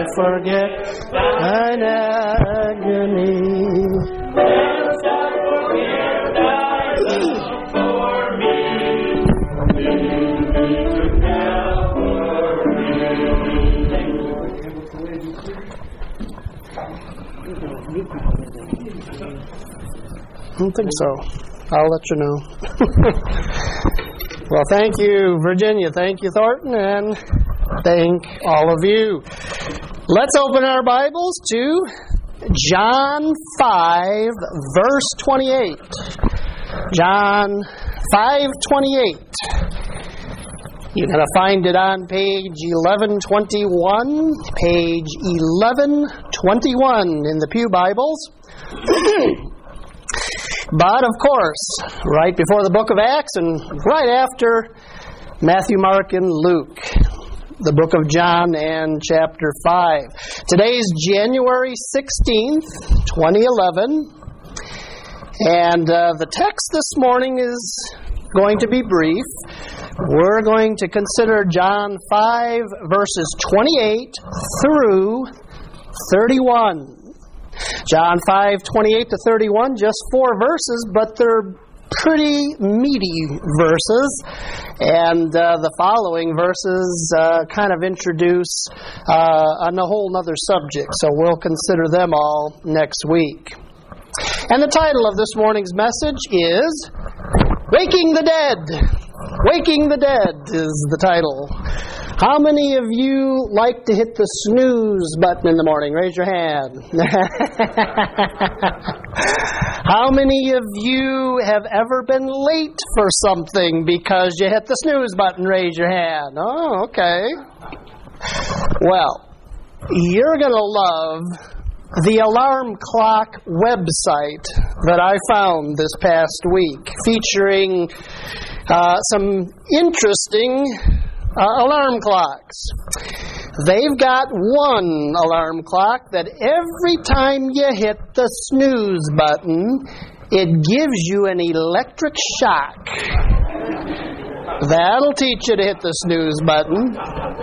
forget thine agony. Lest I forget thy love for me. Lead me to I don't think so. I'll let you know. Well, thank you, Virginia. Thank you, Thornton. And thank all of you. Let's open our Bibles to John 5, verse 28. John 5:28. You're going to find it on page 1121. Page 1121 in the Pew Bibles. But, of course, right before the book of Acts and right after Matthew, Mark, and Luke, the book of John and chapter 5. Today's January 16th, 2011. And the text this morning is going to be brief. We're going to consider John 5, verses 28 through 31. John 5, 28 to 31, just 4 verses, but they're pretty meaty verses. And the following verses kind of introduce a whole other subject, so we'll consider them all next week. And the title of this morning's message is Waking the Dead. Waking the Dead is the title. How many of you like to hit the snooze button in the morning? Raise your hand. How many of you have ever been late for something because you hit the snooze button? Raise your hand. Oh, okay. Well, you're going to love the alarm clock website that I found this past week, featuring some interesting alarm clocks. They've got one alarm clock that every time you hit the snooze button, it gives you an electric shock. That'll teach you to hit the snooze button.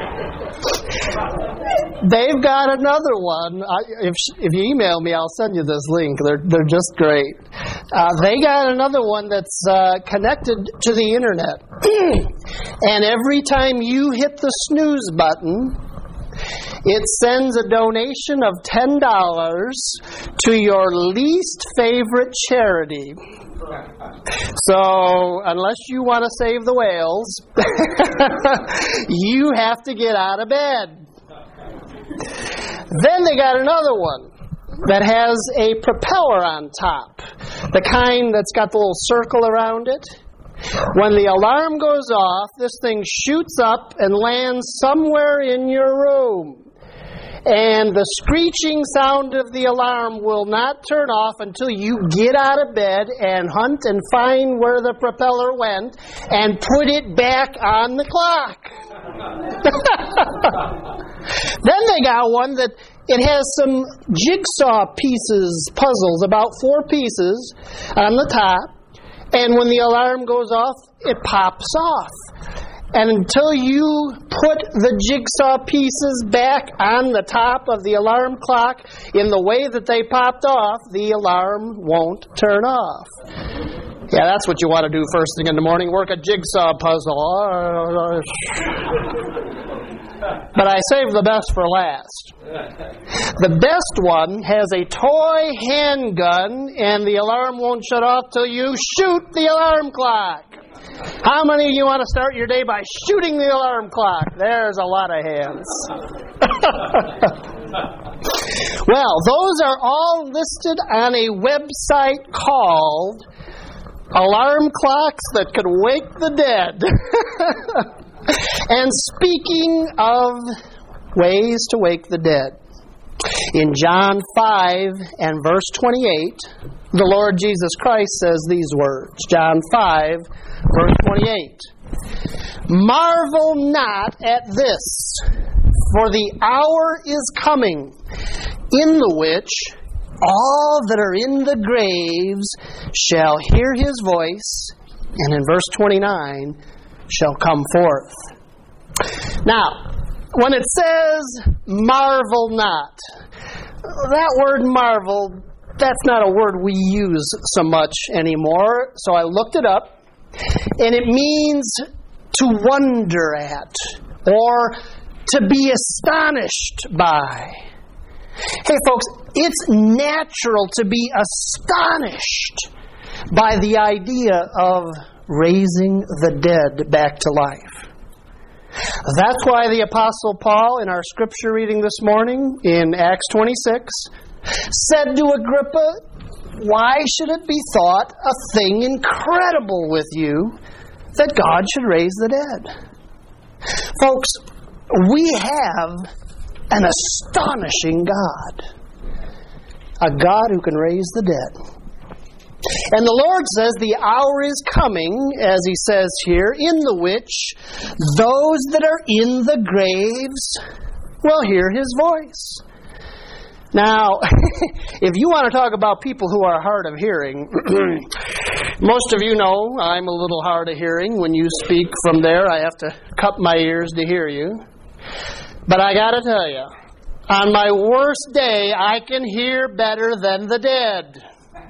They've got another one. If you email me, I'll send you this link. They're just great. They got another one that's connected to the internet. And every time you hit the snooze button, it sends a donation of $10 to your least favorite charity. So, unless you want to save the whales, you have to get out of bed. Then they got another one that has a propeller on top, the kind that's got the little circle around it. When the alarm goes off, this thing shoots up and lands somewhere in your room. And the screeching sound of the alarm will not turn off until you get out of bed and hunt and find where the propeller went and put it back on the clock. Then they got one that it has some jigsaw puzzles, about 4 pieces on the top. And when the alarm goes off, it pops off. And until you put the jigsaw pieces back on the top of the alarm clock in the way that they popped off, the alarm won't turn off. Yeah, that's what you want to do first thing in the morning, work a jigsaw puzzle. But I saved the best for last. The best one has a toy handgun, and the alarm won't shut off till you shoot the alarm clock. How many of you want to start your day by shooting the alarm clock? There's a lot of hands. Well, those are all listed on a website called Alarm Clocks That Could Wake the Dead. And speaking of ways to wake the dead, in John 5 and verse 28, the Lord Jesus Christ says these words. John 5, verse 28. Marvel not at this, for the hour is coming, in the which all that are in the graves shall hear his voice, and in verse 29, shall come forth. Now, when it says, marvel not, that word marvel, that's not a word we use so much anymore. So I looked it up, and it means to wonder at or to be astonished by. Hey folks, it's natural to be astonished by the idea of raising the dead back to life. That's why the Apostle Paul, in our scripture reading this morning, in Acts 26, said to Agrippa, why should it be thought a thing incredible with you that God should raise the dead? Folks, we have an astonishing God. A God who can raise the dead. And the Lord says the hour is coming, as He says here, in the which those that are in the graves will hear His voice. Now, if you want to talk about people who are hard of hearing, most of you know I'm a little hard of hearing. When you speak from there, I have to cup my ears to hear you. But I got to tell you, on my worst day, I can hear better than the dead.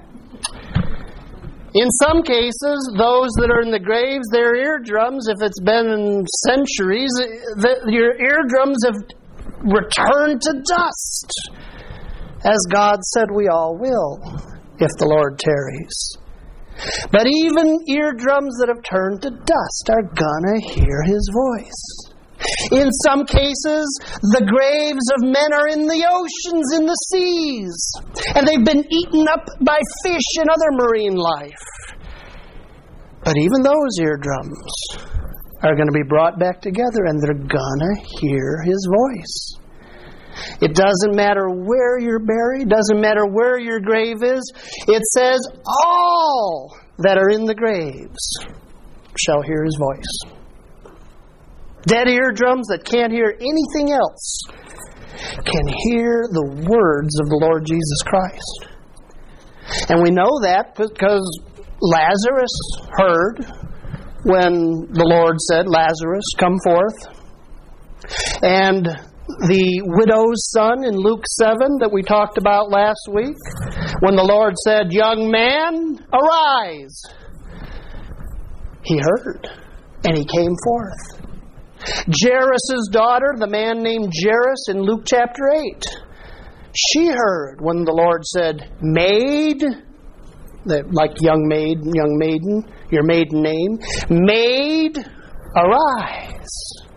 In some cases, those that are in the graves, their eardrums, if it's been centuries, your eardrums have returned to dust. As God said we all will, if the Lord tarries. But even eardrums that have turned to dust are gonna hear His voice. In some cases, the graves of men are in the oceans, in the seas, and they've been eaten up by fish and other marine life. But even those eardrums are going to be brought back together, and they're going to hear His voice. It doesn't matter where you're buried, doesn't matter where your grave is. It says, all that are in the graves shall hear His voice. Dead eardrums that can't hear anything else can hear the words of the Lord Jesus Christ. And we know that because Lazarus heard when the Lord said, Lazarus, come forth. And the widow's son in Luke 7 that we talked about last week, when the Lord said, young man, arise. He heard, and he came forth. Jairus' daughter, the man named Jairus in Luke chapter 8, she heard when the Lord said, maid, like young maid, young maiden, your maiden name, maid, arise.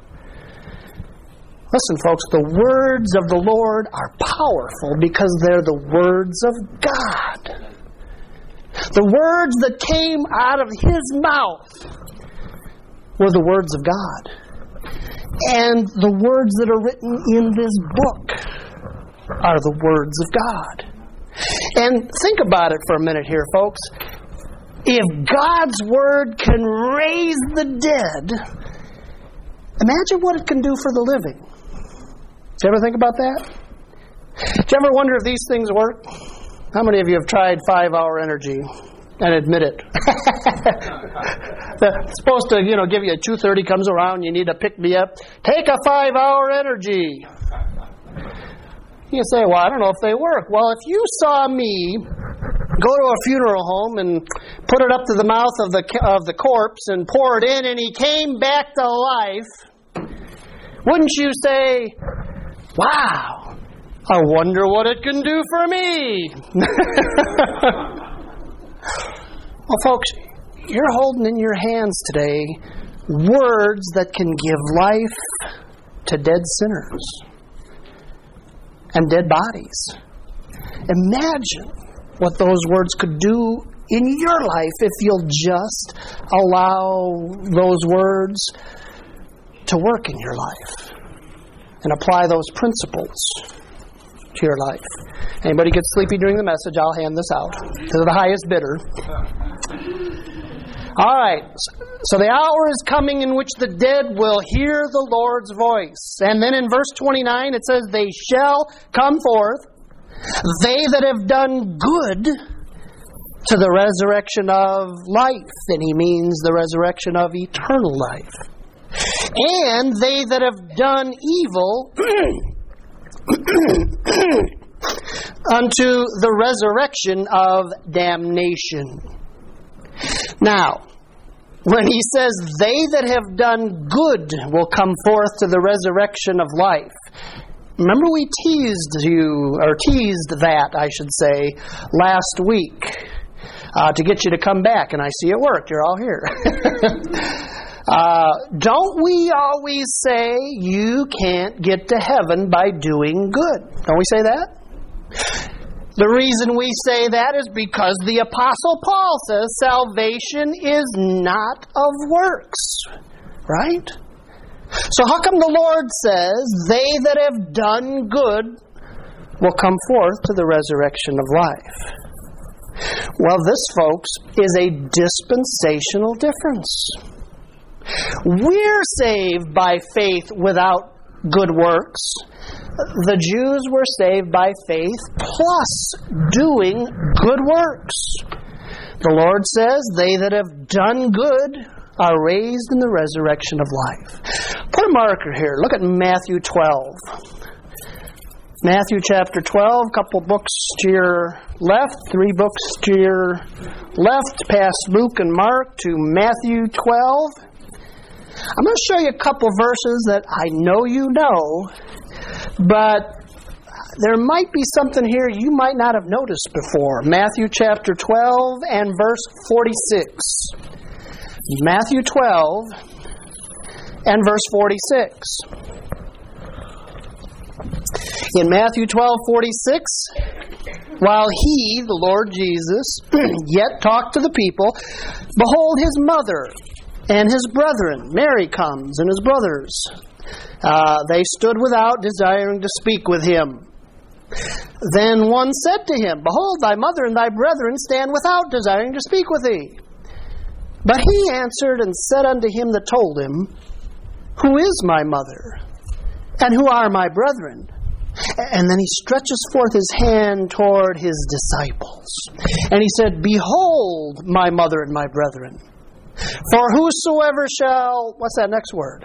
Listen, folks, the words of the Lord are powerful because they're the words of God. The words that came out of His mouth were the words of God. And the words that are written in this book are the words of God. And think about it for a minute here, folks. If God's Word can raise the dead, imagine what it can do for the living. Did you ever think about that? Did you ever wonder if these things work? How many of you have tried 5-hour energy and admit it? It's supposed to, give you a 2:30 comes around, you need to pick me up. Take a 5-hour energy. You say, well, I don't know if they work. Well, if you saw me go to a funeral home and put it up to the mouth of the corpse and pour it in, and he came back to life, wouldn't you say, wow, I wonder what it can do for me? Well, folks, you're holding in your hands today words that can give life to dead sinners and dead bodies. Imagine what those words could do in your life if you'll just allow those words to work in your life and apply those principles to your life. Anybody get sleepy during the message, I'll hand this out to the highest bidder. All right. So the hour is coming in which the dead will hear the Lord's voice. And then in verse 29 it says, they shall come forth, they that have done good, to the resurrection of life. And he means the resurrection of eternal life. and they that have done evil unto the resurrection of damnation. Now, when he says, they that have done good will come forth to the resurrection of life. Remember we teased that, I should say, last week to get you to come back, and I see it worked. You're all here. Don't we always say you can't get to heaven by doing good? Don't we say that? The reason we say that is because the Apostle Paul says salvation is not of works. Right? So how come the Lord says, they that have done good will come forth to the resurrection of life? Well, this, folks, is a dispensational difference. We're saved by faith without good works. The Jews were saved by faith plus doing good works. The Lord says, they that have done good are raised in the resurrection of life. Put a marker here. Look at Matthew 12. Matthew chapter 12, a couple books to your left, 3 books to your left, past Luke and Mark to Matthew 12. I'm going to show you a couple verses that I know you know, but there might be something here you might not have noticed before. Matthew chapter 12 and verse 46. Matthew 12 and verse 46. In Matthew 12:46, while he, the Lord Jesus, yet talked to the people, behold, his mother and his brethren, Mary comes, and his brothers. They stood without, desiring to speak with him. Then one said to him, behold, thy mother and thy brethren stand without, desiring to speak with thee. But he answered and said unto him that told him, who is my mother? And who are my brethren? And then he stretches forth his hand toward his disciples. And he said, behold, my mother and my brethren. For whosoever shall, what's that next word?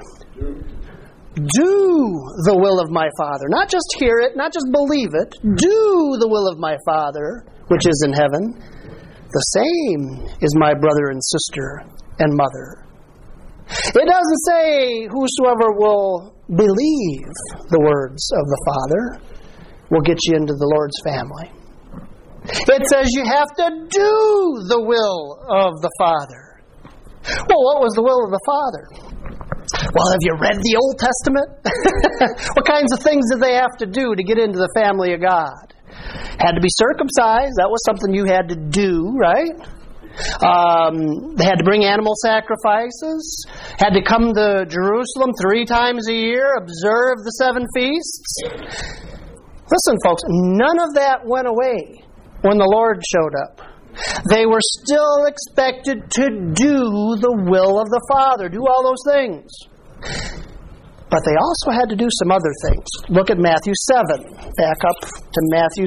Do the will of my Father. Not just hear it, not just believe it. Do the will of my Father, which is in heaven. The same is my brother and sister and mother. It doesn't say whosoever will believe the words of the Father will get you into the Lord's family. It says you have to do the will of the Father. Well, what was the will of the Father? Well, have you read the Old Testament? What kinds of things did they have to do to get into the family of God? Had to be circumcised. That was something you had to do, right? They had to bring animal sacrifices. Had to come to Jerusalem 3 times a year, observe the 7 feasts. Listen, folks, none of that went away when the Lord showed up. They were still expected to do the will of the Father, do all those things. But they also had to do some other things. Look at Matthew 7. Back up to Matthew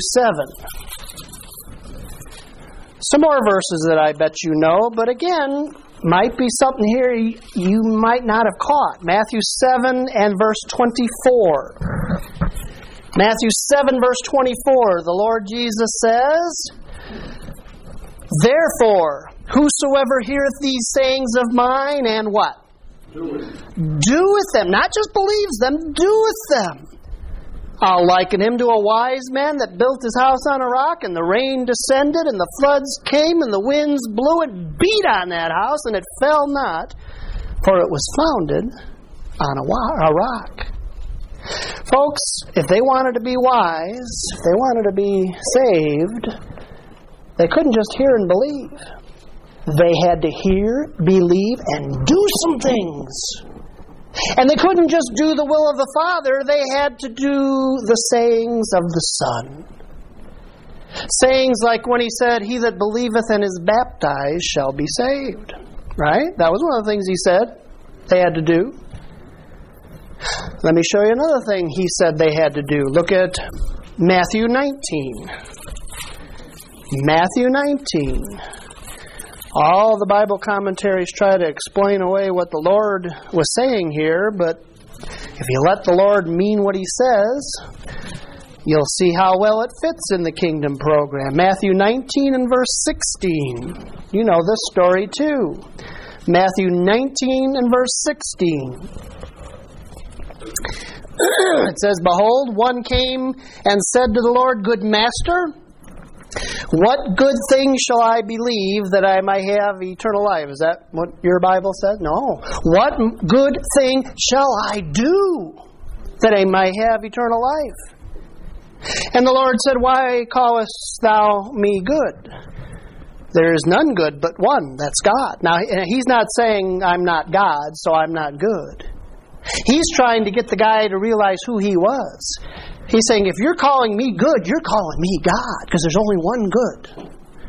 7. Some more verses that I bet you know, but again, might be something here you might not have caught. Matthew 7 and verse 24. Matthew 7 verse 24, the Lord Jesus says, therefore, whosoever heareth these sayings of mine and what? Doeth them. Not just believes them, doeth them. I'll liken him to a wise man that built his house on a rock, and the rain descended, and the floods came, and the winds blew and beat on that house, and it fell not, for it was founded on a rock. Folks, if they wanted to be wise, if they wanted to be saved, they couldn't just hear and believe. They had to hear, believe, and do some things. And they couldn't just do the will of the Father, they had to do the sayings of the Son. Sayings like when he said, he that believeth and is baptized shall be saved. Right? That was one of the things he said they had to do. Let me show you another thing he said they had to do. Look at Matthew 19. Matthew 19. All the Bible commentaries try to explain away what the Lord was saying here, but if you let the Lord mean what He says, you'll see how well it fits in the kingdom program. Matthew 19 and verse 16. You know this story too. Matthew 19 and verse 16. It says, "Behold, one came and said to the Lord, Good Master, what good thing shall I believe that I might have eternal life?" Is that what your Bible says? No. "What good thing shall I do that I might have eternal life?" And the Lord said, "Why callest thou me good? There is none good but one, that's God." Now, He's not saying I'm not God, so I'm not good. He's trying to get the guy to realize who he was. He's saying, if you're calling me good, you're calling me God, because there's only one good.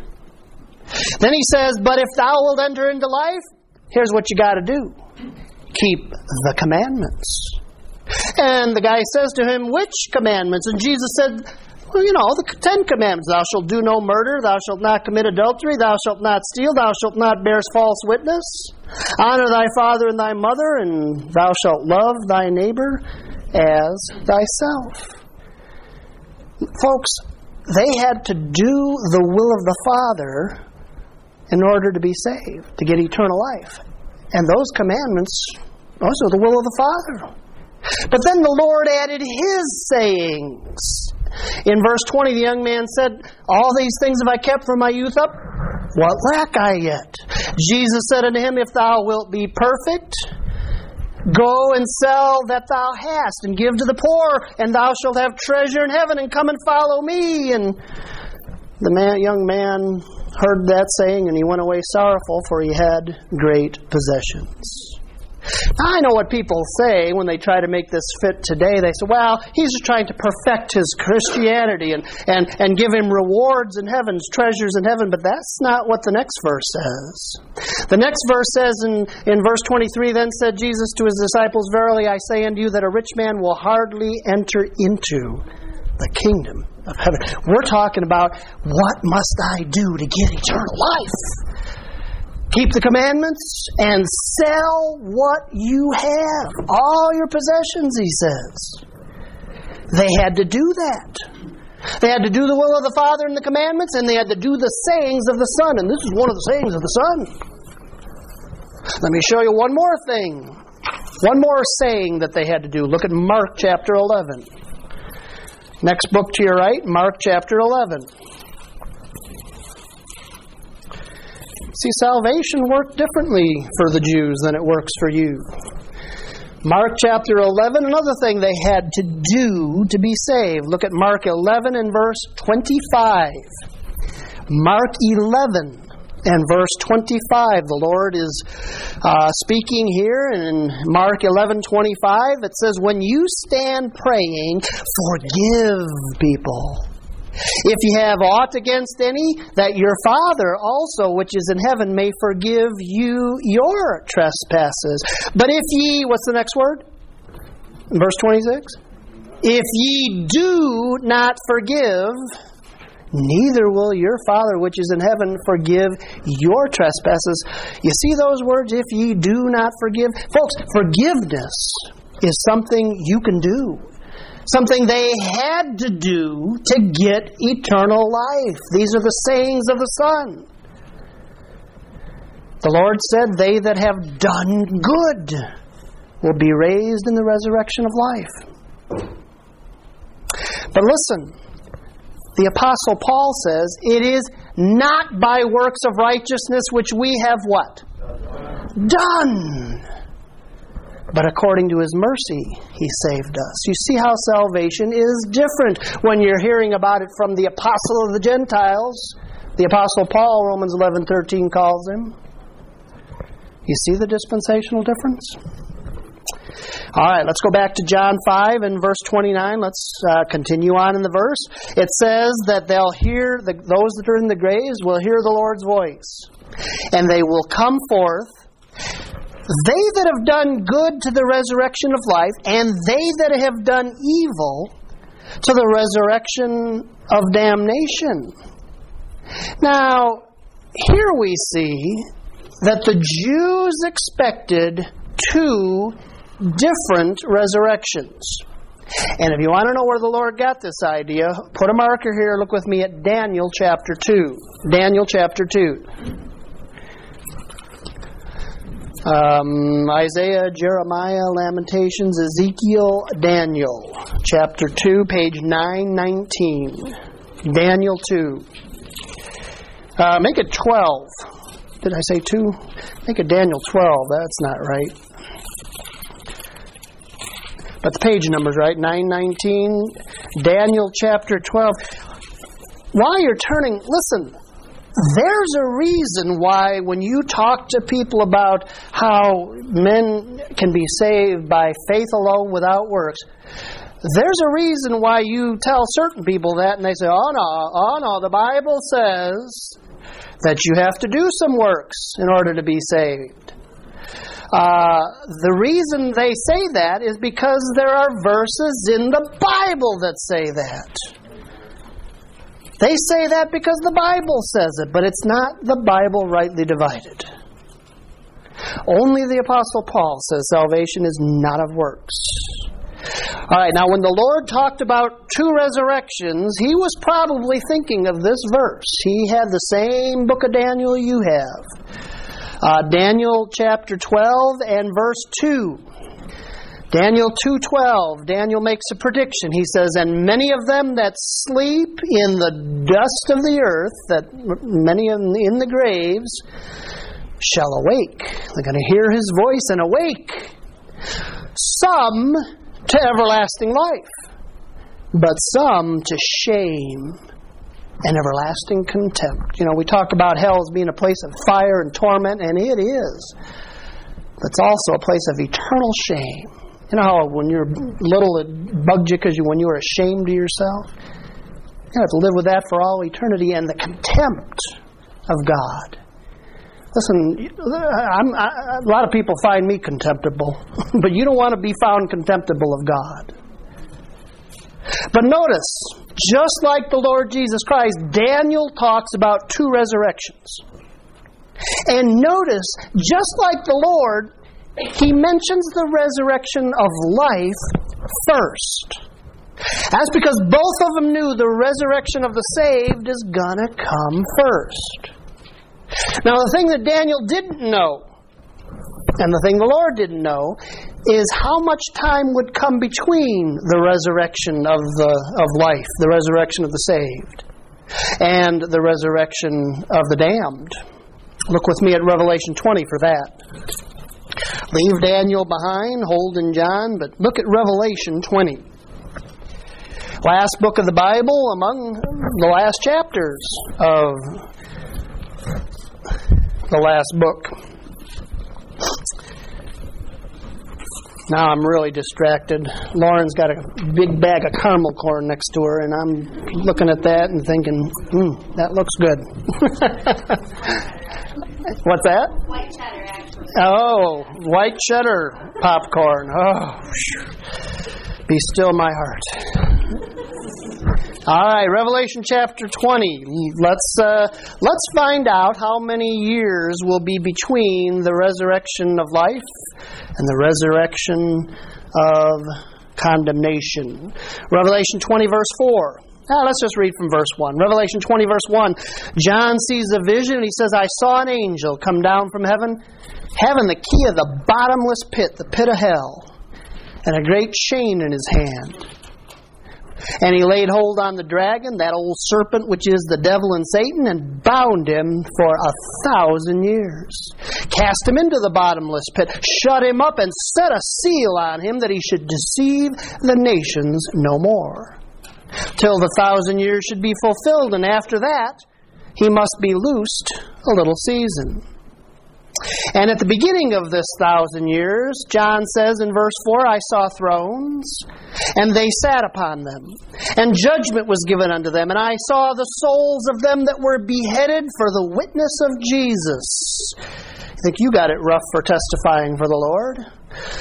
Then He says, "But if thou wilt enter into life, here's what you got to do. Keep the commandments." And the guy says to Him, "Which commandments?" And Jesus said, "Well, the 10 commandments. Thou shalt do no murder. Thou shalt not commit adultery. Thou shalt not steal. Thou shalt not bear false witness. Honor thy father and thy mother. And thou shalt love thy neighbor as thyself." Folks, they had to do the will of the Father in order to be saved, to get eternal life. And those commandments, those are the will of the Father. But then the Lord added His sayings. In verse 20, the young man said, "All these things have I kept from my youth up. What lack I yet?" Jesus said unto him, "If thou wilt be perfect, go and sell that thou hast, and give to the poor, and thou shalt have treasure in heaven, and come and follow me." And the young man heard that saying, and he went away sorrowful, for he had great possessions. Now, I know what people say when they try to make this fit today. They say, well, he's just trying to perfect his Christianity and give him rewards in heaven, treasures in heaven. But that's not what the next verse says. The next verse says in verse 23, "Then said Jesus to His disciples, Verily I say unto you that a rich man will hardly enter into the kingdom of heaven." We're talking about, what must I do to get eternal life? Keep the commandments and sell what you have. All your possessions, He says. They had to do that. They had to do the will of the Father and the commandments, and they had to do the sayings of the Son. And this is one of the sayings of the Son. Let me show you one more thing. One more saying that they had to do. Look at Mark chapter 11. Next book to your right, Mark chapter 11. See, salvation worked differently for the Jews than it works for you. Mark chapter 11, another thing they had to do to be saved. Look at Mark 11 and verse 25. Mark 11 and verse 25. The Lord is speaking here in Mark 11:25. It says, "When you stand praying, forgive people. If ye have aught against any, that your Father also which is in heaven may forgive you your trespasses. But if ye," what's the next word? Verse 26. "If ye do not forgive, neither will your Father which is in heaven forgive your trespasses." You see those words, if ye do not forgive? Folks, forgiveness is something you can do. Something they had to do to get eternal life. These are the sayings of the Son. The Lord said, "They that have done good will be raised in the resurrection of life." But listen, the Apostle Paul says, "It is not by works of righteousness which we have" what? Done. "But according to His mercy, He saved us." You see how salvation is different when you're hearing about it from the Apostle of the Gentiles. The Apostle Paul, Romans 11:13 calls him. You see the dispensational difference? All right, let's go back to John 5 and verse 29. Let's continue on in the verse. It says that they'll hear, those that are in the graves will hear the Lord's voice. And they will come forth, they that have done good to the resurrection of life, and they that have done evil to the resurrection of damnation. Now, here we see that the Jews expected two different resurrections. And if you want to know where the Lord got this idea, put a marker here. Look with me at Daniel chapter 2. Daniel chapter 2. Isaiah, Jeremiah, Lamentations, Ezekiel, Daniel. Chapter 2, page 919. Daniel 2. Make it 12. Did I say 2? Make it Daniel 12. That's not right. But the page number's right. 919. Daniel chapter 12. While you're turning, listen. There's a reason why when you talk to people about how men can be saved by faith alone without works, there's a reason why you tell certain people that and they say, oh no, the Bible says that you have to do some works in order to be saved. The reason they say that is because there are verses in the Bible that say that. They say that because the Bible says it, but it's not the Bible rightly divided. Only the Apostle Paul says salvation is not of works. All right, now when the Lord talked about two resurrections, He was probably thinking of this verse. He had the same book of Daniel you have. Daniel chapter 12 and verse 2. Daniel 2:12, Daniel makes a prediction. He says, and many of them that sleep in the dust of the earth, that many of them in the graves, shall awake. They're going to hear His voice and awake. Some to everlasting life, but some to shame and everlasting contempt. You know, we talk about hell as being a place of fire and torment, and it is. But it's also a place of eternal shame. You know how when you're little it bugged you because when you were ashamed of yourself? You have to live with that for all eternity, and the contempt of God. Listen, a lot of people find me contemptible, but you don't want to be found contemptible of God. But notice, just like the Lord Jesus Christ, Daniel talks about two resurrections. And notice, just like the Lord, He mentions the resurrection of life first. That's because both of them knew the resurrection of the saved is going to come first. Now, the thing that Daniel didn't know, and the thing the Lord didn't know, is how much time would come between the resurrection of life, the resurrection of the saved, and the resurrection of the damned. Look with me at Revelation 20 for that. Leave Daniel behind, holding John, but look at Revelation 20. Last book of the Bible among the last chapters of the last book. Now I'm really distracted. Lauren's got a big bag of caramel corn next to her, and I'm looking at that and thinking, that looks good. What's that? White cheddar, actually. Oh, white cheddar popcorn. Oh, be still my heart. All right, Revelation chapter 20. Let's find out how many years will be between the resurrection of life and the resurrection of condemnation. Revelation 20, verse 4. Now, let's just read from verse 1. Revelation 20, verse 1. John sees a vision, and he says, I saw an angel come down from heaven, having the key of the bottomless pit, the pit of hell, and a great chain in his hand. And he laid hold on the dragon, that old serpent which is the devil and Satan, and bound him for 1,000 years. Cast him into the bottomless pit, shut him up, and set a seal on him that he should deceive the nations no more, till the 1,000 years should be fulfilled, and after that he must be loosed a little season. And at the beginning of this 1,000 years, John says in verse 4, I saw thrones, and they sat upon them, and judgment was given unto them, and I saw the souls of them that were beheaded for the witness of Jesus. I think you got it rough for testifying for the Lord.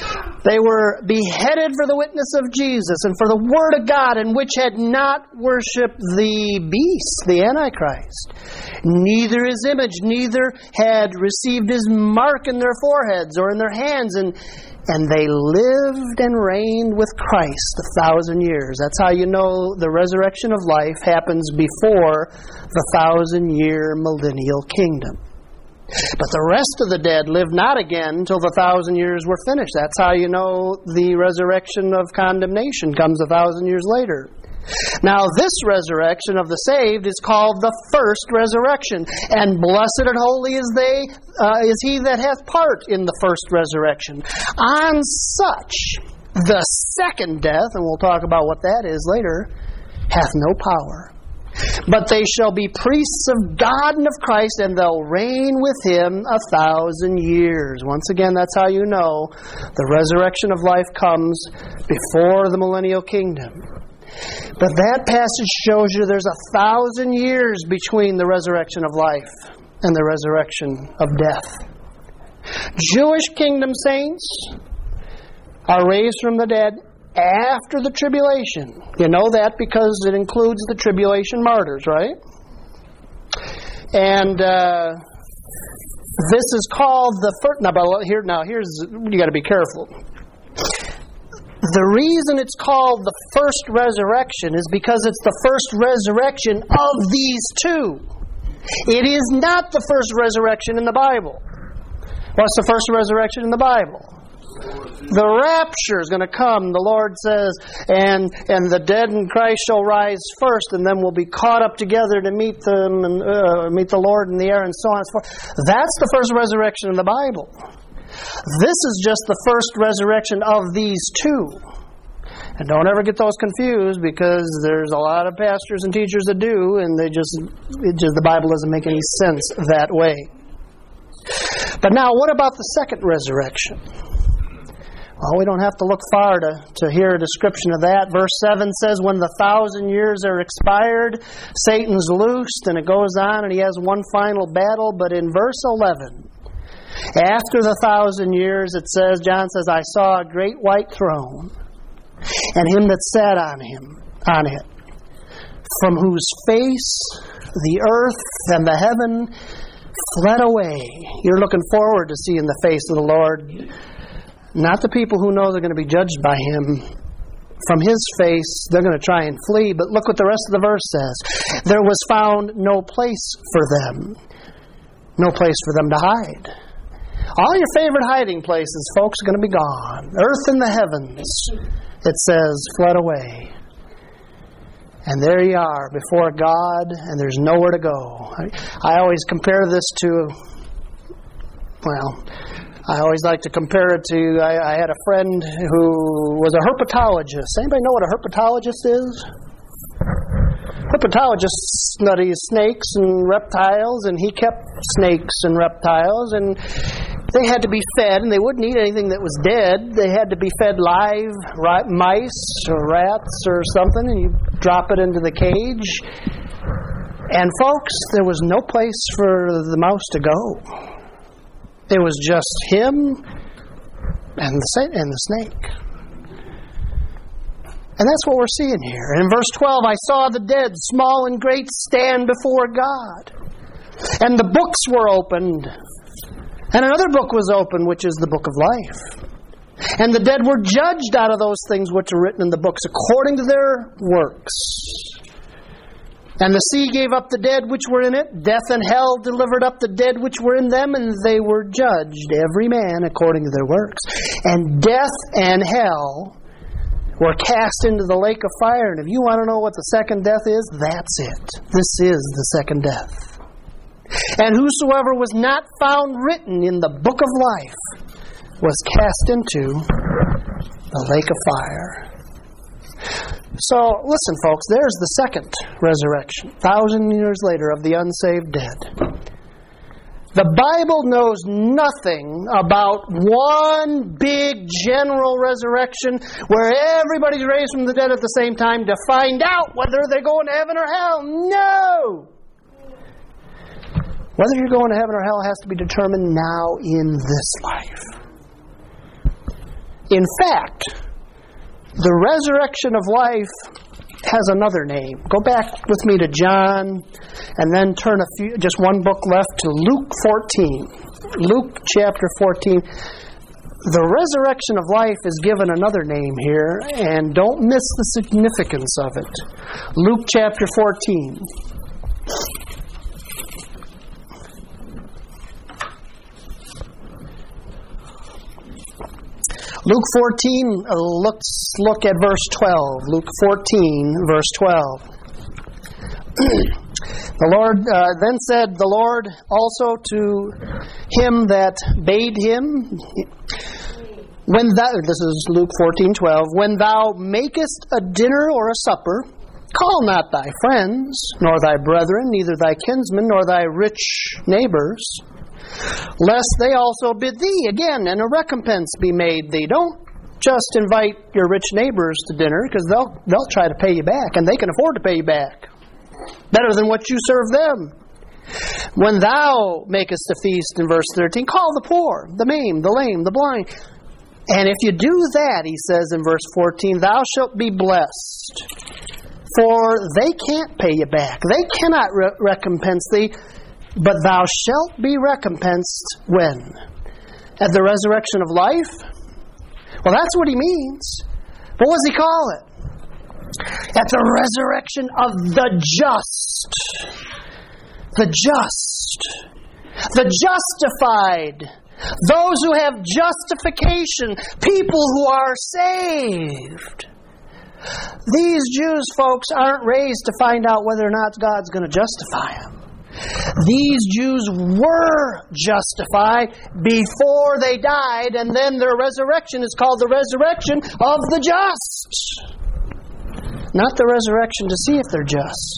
They were beheaded for the witness of Jesus and for the Word of God, and which had not worshipped the beast, the Antichrist, neither his image, neither had received his mark in their foreheads or in their hands, and they lived and reigned with Christ 1,000 years. That's how you know the resurrection of life happens before the 1,000-year millennial kingdom. But the rest of the dead lived not again until the 1,000 years were finished. That's how you know the resurrection of condemnation comes 1,000 years later. Now, this resurrection of the saved is called the first resurrection, and blessed and holy is he that hath part in the first resurrection. On such, the second death, and we'll talk about what that is later, hath no power. But they shall be priests of God and of Christ, and they'll reign with Him 1,000 years. Once again, that's how you know the resurrection of life comes before the millennial kingdom. But that passage shows you there's 1,000 years between the resurrection of life and the resurrection of death. Jewish kingdom saints are raised from the dead after the tribulation. You know that because it includes the tribulation martyrs, right? And this is called the first. Here's you got to be careful. The reason it's called the first resurrection is because it's the first resurrection of these two. It is not the first resurrection in the Bible. What's the first resurrection in the Bible? The rapture is going to come, the Lord says, and the dead in Christ shall rise first, and then we'll be caught up together to meet them and meet the Lord in the air, and so on and so forth. That's the first resurrection in the Bible. This is just the first resurrection of these two. And don't ever get those confused, because there's a lot of pastors and teachers that do, and the Bible doesn't make any sense that way. But now, what about the second resurrection? Well, we don't have to look far to hear a description of that. Verse 7 says, when the 1,000 years are expired, Satan's loosed, and it goes on, and he has one final battle. But in verse 11, after the 1,000 years, it says, John says, I saw a great white throne, and him that sat on it, from whose face the earth and the heaven fled away. You're looking forward to seeing the face of the Lord. Not the people who know they're going to be judged by Him. From His face, they're going to try and flee. But look what the rest of the verse says. There was found no place for them. No place for them to hide. All your favorite hiding places, folks, are going to be gone. Earth and the heavens, it says, fled away. And there you are, before God, and there's nowhere to go. I always compare this to, I always like to compare it to, I had a friend who was a herpetologist. Anybody know what a herpetologist is? Herpetologist studies snakes and reptiles, and he kept snakes and reptiles, and they had to be fed, and they wouldn't eat anything that was dead. They had to be fed live mice or rats or something, and you drop it into the cage. And folks, there was no place for the mouse to go. It was just him and the snake. And that's what we're seeing here. In verse 12, I saw the dead, small and great, stand before God. And the books were opened. And another book was opened, which is the book of life. And the dead were judged out of those things which are written in the books, according to their works. And the sea gave up the dead which were in it. Death and hell delivered up the dead which were in them, and they were judged, every man according to their works. And death and hell were cast into the lake of fire. And if you want to know what the second death is, that's it. This is the second death. And whosoever was not found written in the book of life was cast into the lake of fire. So, listen, folks, there's the second resurrection, 1,000 years later, of the unsaved dead. The Bible knows nothing about one big general resurrection where everybody's raised from the dead at the same time to find out whether they're going to heaven or hell. No! Whether you're going to heaven or hell has to be determined now in this life. In fact, the resurrection of life has another name. Go back with me to John, and then turn just one book left to Luke 14. Luke chapter 14. The resurrection of life is given another name here, and don't miss the significance of it. Luke chapter 14. Luke 14, let's look at verse 12. Luke 14, verse 12. The Lord then said the Lord also to him that bade him, this is Luke 14:12, when thou makest a dinner or a supper, call not thy friends, nor thy brethren, neither thy kinsmen, nor thy rich neighbors, lest they also bid thee again, and a recompense be made thee. Don't just invite your rich neighbors to dinner, because they'll try to pay you back, and they can afford to pay you back better than what you serve them. When thou makest a feast, in verse 13, call the poor, the maimed, the lame, the blind. And if you do that, he says in verse 14, thou shalt be blessed, for they can't pay you back. They cannot recompense thee, but thou shalt be recompensed when? At the resurrection of life? Well, that's what he means. But what does he call it? At the resurrection of the just. The just. The justified. Those who have justification. People who are saved. These Jews, folks, aren't raised to find out whether or not God's going to justify them. These Jews were justified before they died, and then their resurrection is called the resurrection of the just. Not the resurrection to see if they're just.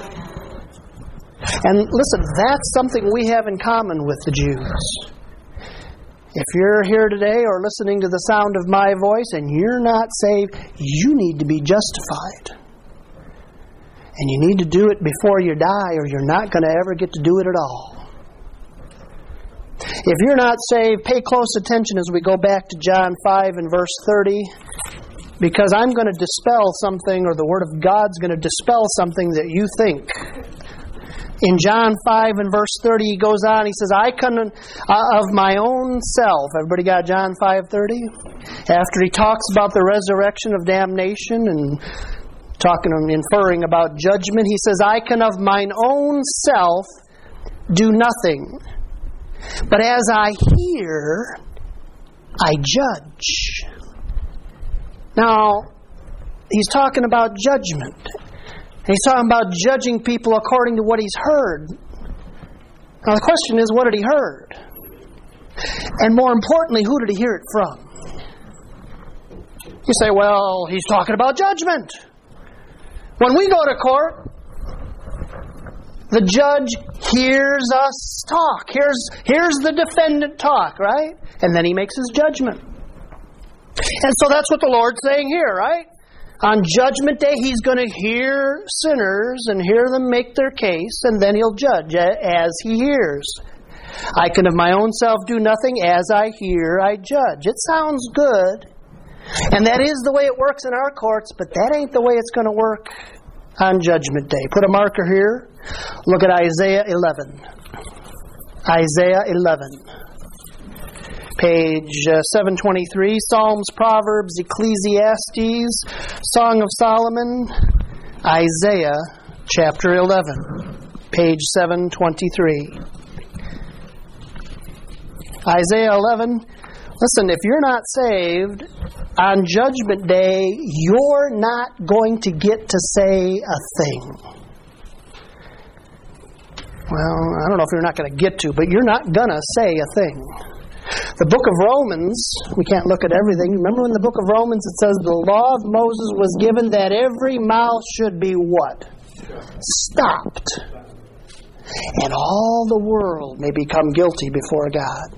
And listen, that's something we have in common with the Jews. If you're here today or listening to the sound of my voice and you're not saved, you need to be justified. And you need to do it before you die, or you're not going to ever get to do it at all. If you're not saved, pay close attention as we go back to John 5 and verse 30, because I'm going to dispel something, or the Word of God's going to dispel something that you think. In John 5 and verse 30, he goes on, he says, I come of my own self. Everybody got John 5:30? After he talks about the resurrection of damnation and inferring about judgment, he says, I can of mine own self do nothing. But as I hear, I judge. Now, he's talking about judgment. He's talking about judging people according to what he's heard. Now the question is, what did he heard? And more importantly, who did he hear it from? You say, well, he's talking about judgment. When we go to court, the judge hears us talk. Here's the defendant talk, right? And then he makes his judgment. And so that's what the Lord's saying here, right? On Judgment Day, He's going to hear sinners and hear them make their case, and then He'll judge as He hears. I can of my own self do nothing. As I hear, I judge. It sounds good. And that is the way it works in our courts, but that ain't the way it's going to work on Judgment Day. Put a marker here. Look at Isaiah 11. Isaiah 11. Page 723, Psalms, Proverbs, Ecclesiastes, Song of Solomon, Isaiah chapter 11, page 723. Isaiah 11, listen, if you're not saved, on Judgment Day, you're not going to get to say a thing. Well, I don't know if you're not going to get to, but you're not going to say a thing. The book of Romans, we can't look at everything. Remember in the book of Romans it says the law of Moses was given that every mouth should be what? Stopped. And all the world may become guilty before God.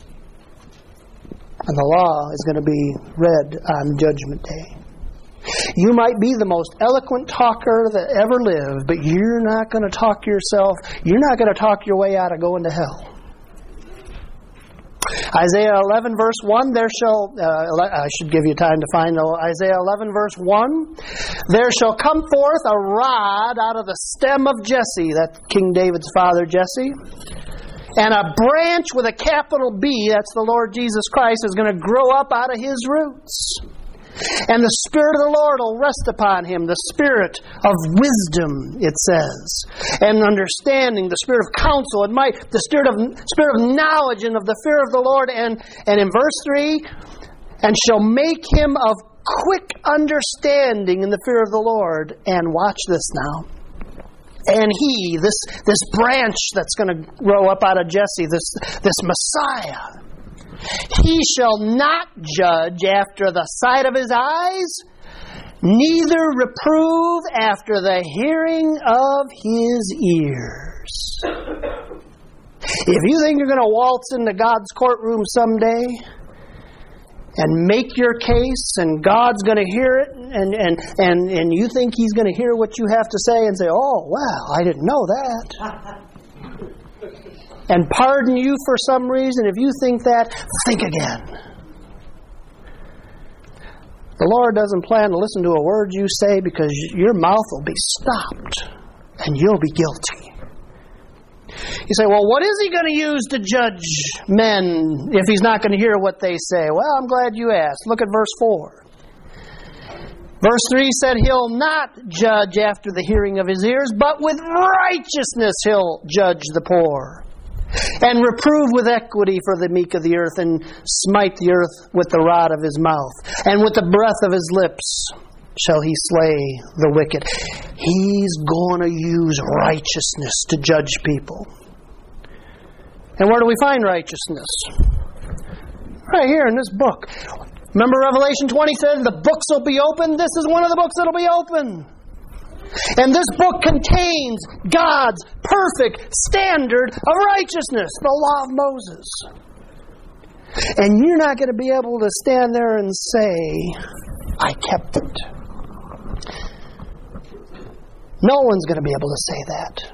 And the law is going to be read on Judgment Day. You might be the most eloquent talker that ever lived, but you're not going to talk yourself. You're not going to talk your way out of going to hell. Isaiah 11 verse 1, I should give you time to find Isaiah 11 verse 1. There shall come forth a rod out of the stem of Jesse, that's King David's father Jesse, and a branch with a capital B, that's the Lord Jesus Christ, is going to grow up out of his roots. And the Spirit of the Lord will rest upon him, the Spirit of wisdom, it says, and understanding, the Spirit of counsel and might, the Spirit of knowledge and of the fear of the Lord. And in verse 3, and shall make him of quick understanding in the fear of the Lord. And watch this now. And he, this branch that's going to grow up out of Jesse, this Messiah, he shall not judge after the sight of his eyes, neither reprove after the hearing of his ears. If you think you're going to waltz into God's courtroom someday and make your case and God's going to hear it and you think He's going to hear what you have to say and say, oh, wow, I didn't know that. And pardon you for some reason, if you think that, think again. The Lord doesn't plan to listen to a word you say because your mouth will be stopped and you'll be guilty. You say, well, what is He going to use to judge men if He's not going to hear what they say? Well, I'm glad you asked. Look at verse 4. Verse 3 said, He'll not judge after the hearing of His ears, but with righteousness He'll judge the poor. And reprove with equity for the meek of the earth, and smite the earth with the rod of his mouth. And with the breath of his lips shall he slay the wicked. He's going to use righteousness to judge people. And where do we find righteousness? Right here in this book. Remember Revelation 20 said the books will be open? This is one of the books that will be open. And this book contains God's perfect standard of righteousness, the law of Moses. And you're not going to be able to stand there and say, I kept it. No one's going to be able to say that.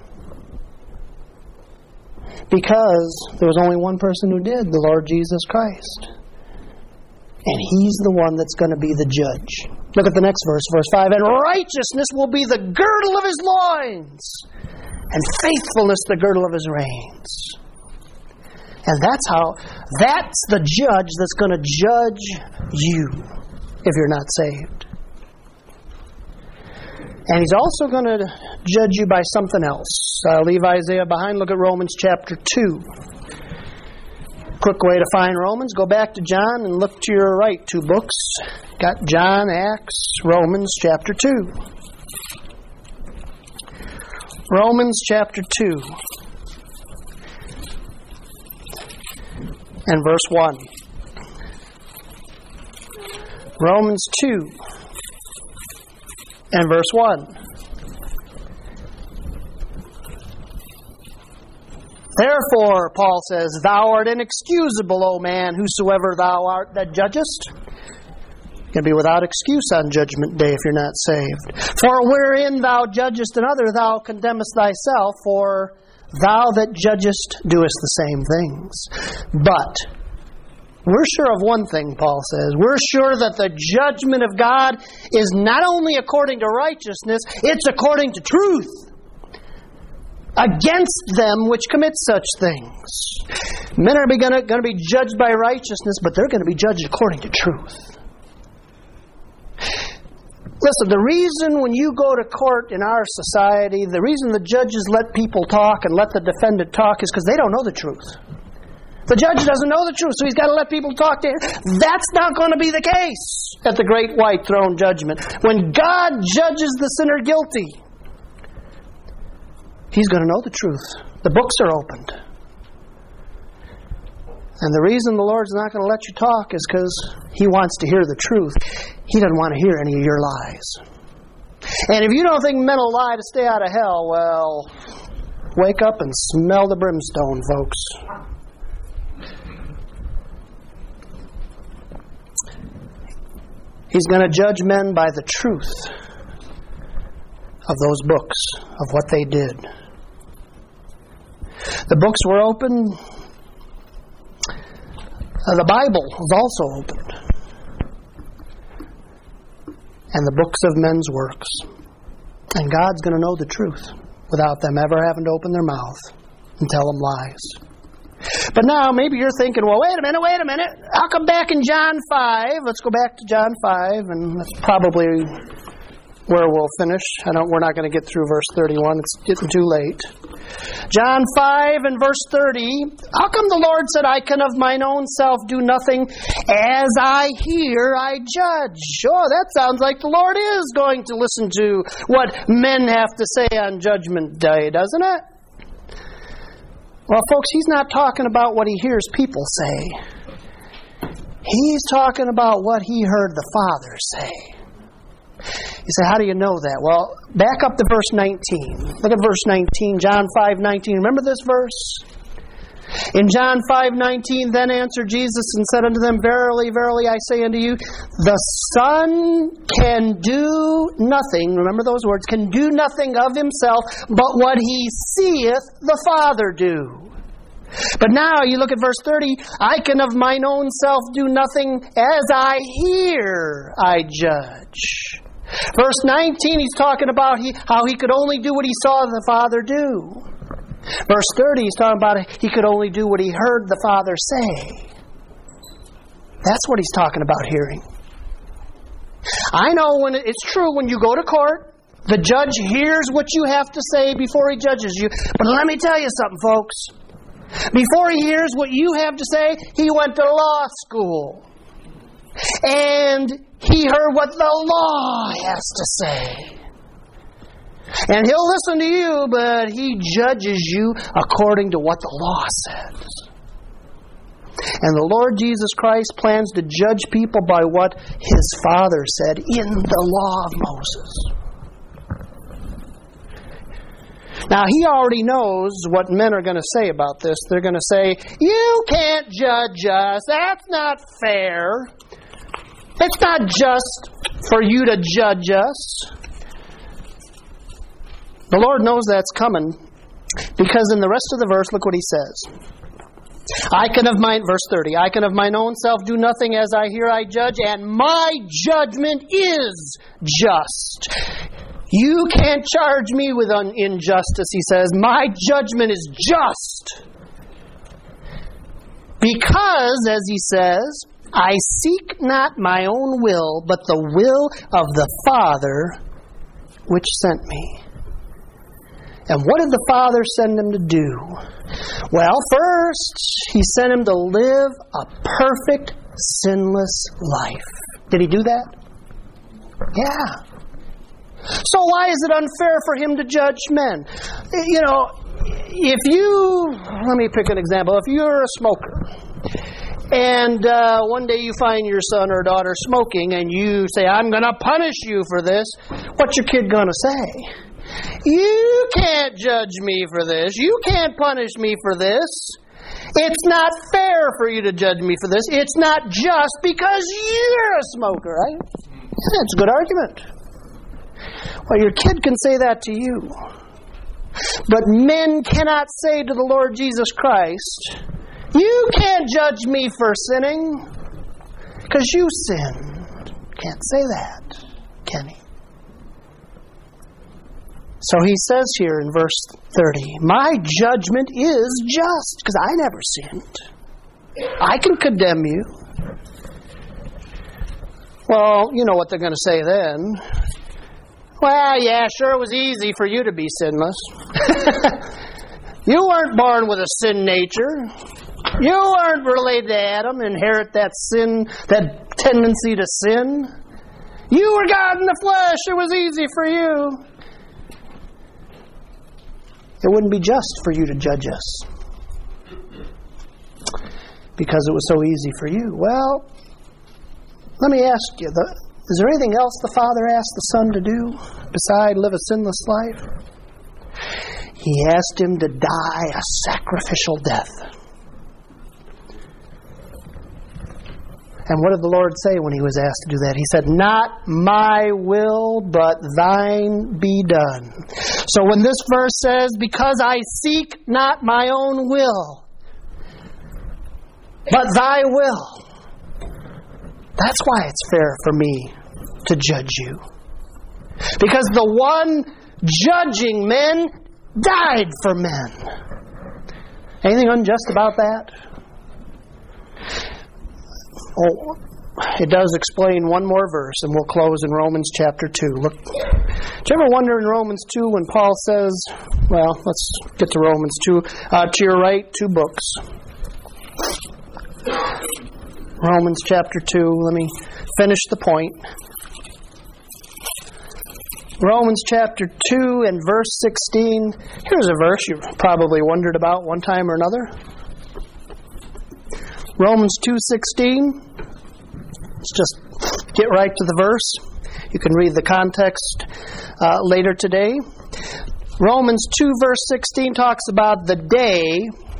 Because there was only one person who did, the Lord Jesus Christ. And He's the one that's going to be the judge. Look at the next verse, verse 5. And righteousness will be the girdle of his loins, and faithfulness the girdle of his reins. And that's the judge that's going to judge you if you're not saved. And He's also going to judge you by something else. Leave Isaiah behind. Look at Romans chapter 2. Quick way to find Romans, go back to John and look to your right, 2 books. Got John, Acts, Romans chapter 2. Romans chapter 2 and verse 1. Romans 2 and verse 1. Therefore, Paul says, Thou art inexcusable, O man, whosoever thou art that judgest. You're going to be without excuse on judgment day if you're not saved. For wherein thou judgest another, thou condemnest thyself, for thou that judgest doest the same things. But we're sure of one thing, Paul says. We're sure that the judgment of God is not only according to righteousness, it's according to truth. Against them which commit such things. Men are going to be judged by righteousness, but they're going to be judged according to truth. Listen, the reason when you go to court in our society, the reason the judges let people talk and let the defendant talk is because they don't know the truth. The judge doesn't know the truth, so he's got to let people talk to him. That's not going to be the case at the great white throne judgment. When God judges the sinner guilty, He's going to know the truth. The books are opened. And the reason the Lord's not going to let you talk is because He wants to hear the truth. He doesn't want to hear any of your lies. And if you don't think men will lie to stay out of hell, well, wake up and smell the brimstone, folks. He's going to judge men by the truth of those books, of what they did. The books were open. The Bible is also opened. And the books of men's works. And God's going to know the truth without them ever having to open their mouth and tell them lies. But now, maybe you're thinking, well, wait a minute. I'll come back in John 5. Let's go back to John 5, and that's probably where we'll finish. We're not going to get through verse 31. It's getting too late. John 5 and verse 30. How come the Lord said, I can of mine own self do nothing? As I hear, I judge. Oh, that sounds like the Lord is going to listen to what men have to say on Judgment Day, doesn't it? Well, folks, He's not talking about what He hears people say. He's talking about what He heard the Father say. You say, how do you know that? Well, back up to verse 19. Look at verse 19, John 5:19. Remember this verse? In John 5:19, then answered Jesus and said unto them, Verily, verily, I say unto you, the Son can do nothing, remember those words, can do nothing of Himself, but what He seeth the Father do. But now you look at verse 30, I can of mine own self do nothing, as I hear, I judge. Verse 19, he's talking about how he could only do what he saw the Father do. Verse 30, he's talking about he could only do what he heard the Father say. That's what he's talking about hearing. I know when it's true when you go to court, the judge hears what you have to say before he judges you. But let me tell you something, folks. Before he hears what you have to say, he went to law school. And he heard what the law has to say. And he'll listen to you, but he judges you according to what the law says. And the Lord Jesus Christ plans to judge people by what His Father said in the law of Moses. Now, He already knows what men are going to say about this. They're going to say, you can't judge us. That's not fair. It's not just for you to judge us. The Lord knows that's coming, because in the rest of the verse, look what He says. Verse 30, I can of mine own self do nothing, as I hear I judge, and my judgment is just. You can't charge me with injustice, He says. My judgment is just. Because, as He says, I seek not my own will, but the will of the Father which sent me. And what did the Father send Him to do? Well, first, He sent Him to live a perfect, sinless life. Did He do that? Yeah. So why is it unfair for Him to judge men? You know, let me pick an example. If you're a smoker, and one day you find your son or daughter smoking, and you say, I'm going to punish you for this, what's your kid going to say? You can't judge me for this. You can't punish me for this. It's not fair for you to judge me for this. It's not just because you're a smoker, right? That's a good argument. Well, your kid can say that to you. But men cannot say to the Lord Jesus Christ, you can't judge me for sinning, because you sinned. Can't say that, can he? So he says here in verse 30, my judgment is just, because I never sinned. I can condemn you. Well, you know what they're going to say then. Well, yeah, sure, it was easy for you to be sinless. You weren't born with a sin nature. You weren't related to Adam, inherit that sin, that tendency to sin. You were God in the flesh. It was easy for you. It wouldn't be just for you to judge us, because it was so easy for you. Well, let me ask you, is there anything else the Father asked the Son to do besides live a sinless life? He asked Him to die a sacrificial death. And what did the Lord say when He was asked to do that? He said, not my will, but thine be done. So when this verse says, because I seek not my own will, but thy will. That's why it's fair for me to judge you. Because the one judging men died for men. Anything unjust about that? Oh, it does explain one more verse, and we'll close in Romans chapter 2. Look, did you ever wonder in Romans 2 when Paul says, well, let's get to Romans 2. To your right, 2 books. Romans chapter 2. Let me finish the point. Romans chapter 2 and verse 16. Here's a verse you probably wondered about one time or another. Romans 2:16. Let's just get right to the verse. You can read the context later today. Romans 2 verse 16 talks about the day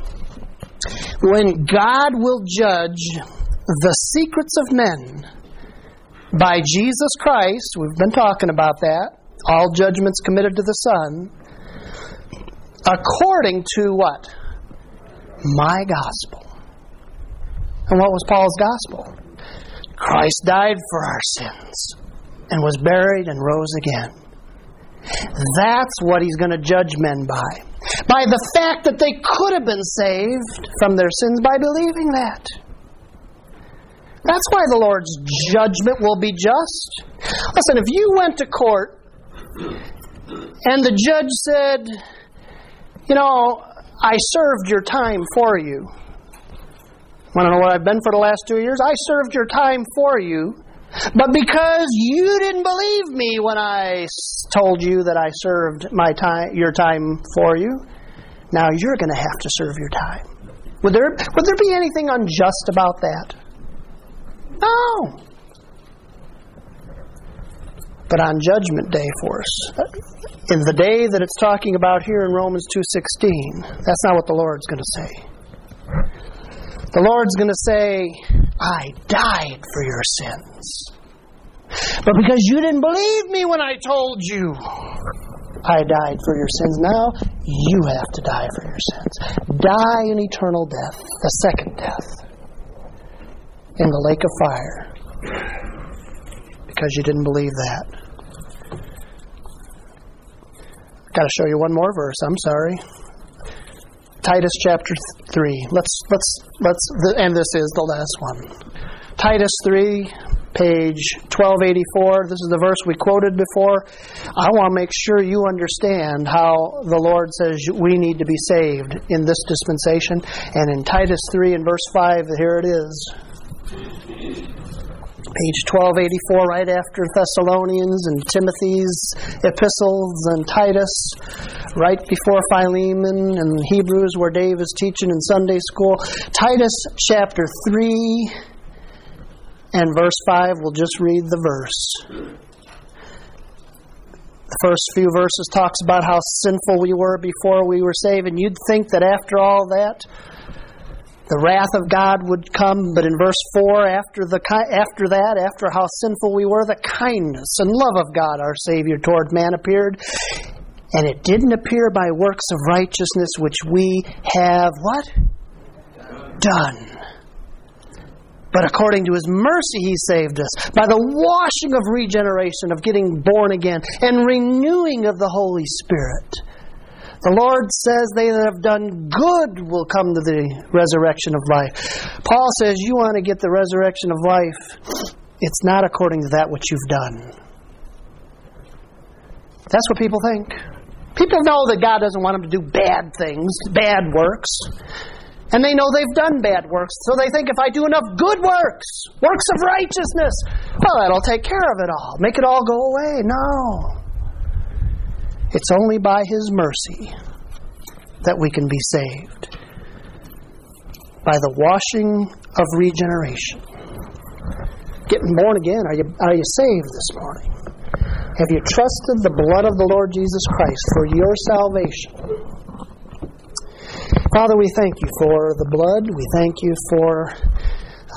when God will judge the secrets of men by Jesus Christ. We've been talking about that. All judgments committed to the Son. According to what? My gospel. And what was Paul's gospel? Christ died for our sins and was buried and rose again. That's what He's going to judge men by. By the fact that they could have been saved from their sins by believing that. That's why the Lord's judgment will be just. Listen, if you went to court and the judge said, you know, I served your time for you. Want to know what I've been for the last 2 years? I served your time for you. But because you didn't believe me when I told you that I served your time for you, now you're going to have to serve your time. Would there be anything unjust about that? No. But on Judgment Day for us, in the day that it's talking about here in Romans 2:16, that's not what the Lord's going to say. The Lord's going to say, I died for your sins. But because you didn't believe me when I told you I died for your sins, now you have to die for your sins. Die an eternal death, the second death, in the lake of fire. Because you didn't believe that. Got to show you one more verse. I'm sorry. Titus chapter 3. Let's and this is the last one. Titus 3, page 1284. This is the verse we quoted before. I want to make sure you understand how the Lord says we need to be saved in this dispensation. And in Titus 3 and verse 5, here it is. Page 1284, right after Thessalonians and Timothy's epistles and Titus, right before Philemon and Hebrews, where Dave is teaching in Sunday school. Titus chapter 3 and verse 5, we'll just read the verse. The first few verses talks about how sinful we were before we were saved, and you'd think that after all that, the wrath of God would come, but in verse 4, after how sinful we were, the kindness and love of God, our Savior, toward man appeared. And it didn't appear by works of righteousness which we have, what? Done. But according to His mercy He saved us, by the washing of regeneration, of getting born again, and renewing of the Holy Spirit. The Lord says they that have done good will come to the resurrection of life. Paul says you want to get the resurrection of life. It's not according to that which you've done. That's what people think. People know that God doesn't want them to do bad things, bad works. And they know they've done bad works. So they think if I do enough good works, works of righteousness, well, that'll take care of it all. Make it all go away. No. It's only by His mercy that we can be saved. By the washing of regeneration. Getting born again. Are you saved this morning? Have you trusted the blood of the Lord Jesus Christ for your salvation? Father, we thank You for the blood. We thank You for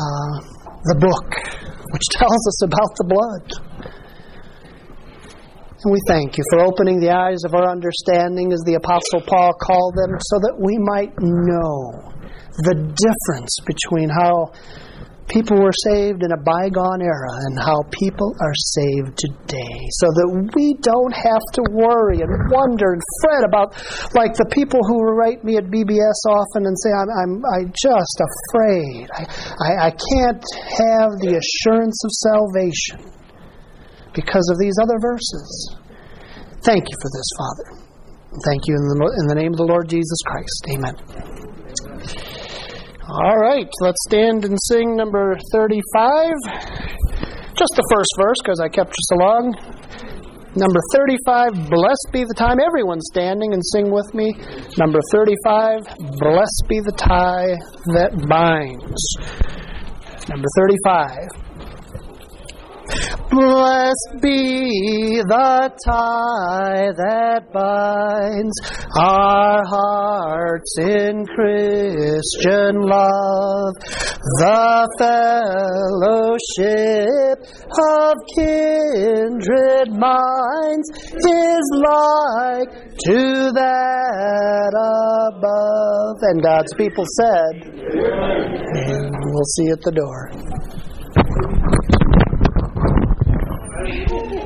the book which tells us about the blood. And we thank you for opening the eyes of our understanding, as the Apostle Paul called them, so that we might know the difference between how people were saved in a bygone era and how people are saved today, so that we don't have to worry and wonder and fret about, like the people who write me at BBS often and say, I'm just afraid. I can't have the assurance of salvation because of these other verses. Thank you for this, Father. Thank you in the name of the Lord Jesus Christ. Amen. All right, let's stand and sing number 35. Just the first verse, because I kept us along. Number 35, Blessed be the time. Everyone standing and sing with me. Number 35, Blessed be the tie that binds. Number 35. Blessed be the tie that binds our hearts in Christian love, the fellowship of kindred minds is like to that above. And God's people said, and we'll see you at the door.